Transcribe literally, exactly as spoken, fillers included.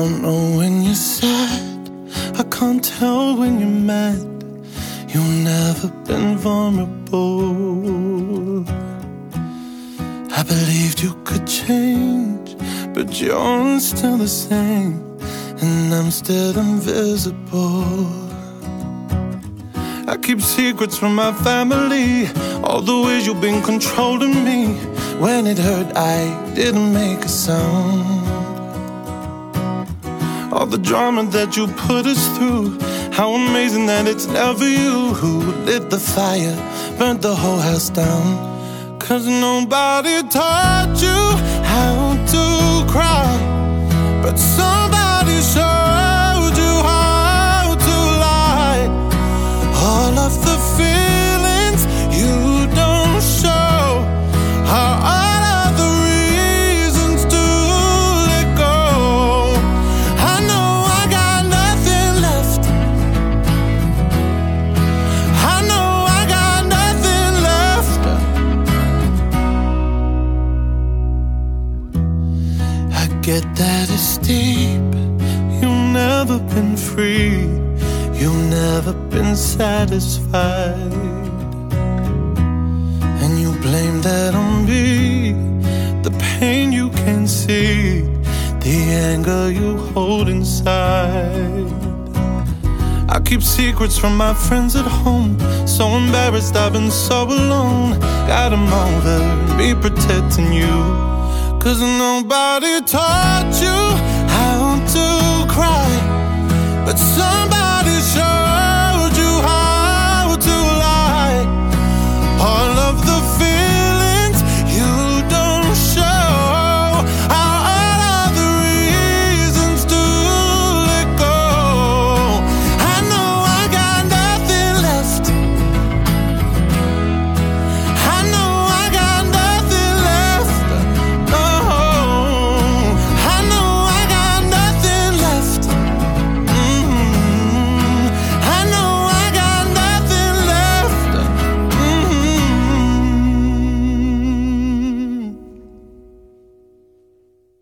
don't know when you're sad, I can't tell when you're mad. You've never been vulnerable. I believed you could change, but you're still the same, and I'm still invisible. I keep secrets from my family, all the ways you've been controlling me. When it hurt, I didn't make a sound. All the drama that you put us through, how amazing that it's never you who lit the fire, burnt the whole house down. Cause nobody taught you how to cry, but somebody showed you how to lie. All of the feelings you don't show are all of the reasons to let go. I know I got nothing left. I know I got nothing left. I get that it's deep. You've never been free. You've never been satisfied, and you blame that on me. The pain you can see, the anger you hold inside. I keep secrets from my friends at home, so embarrassed I've been so alone. Got 'em over me protecting you, cause nobody taught you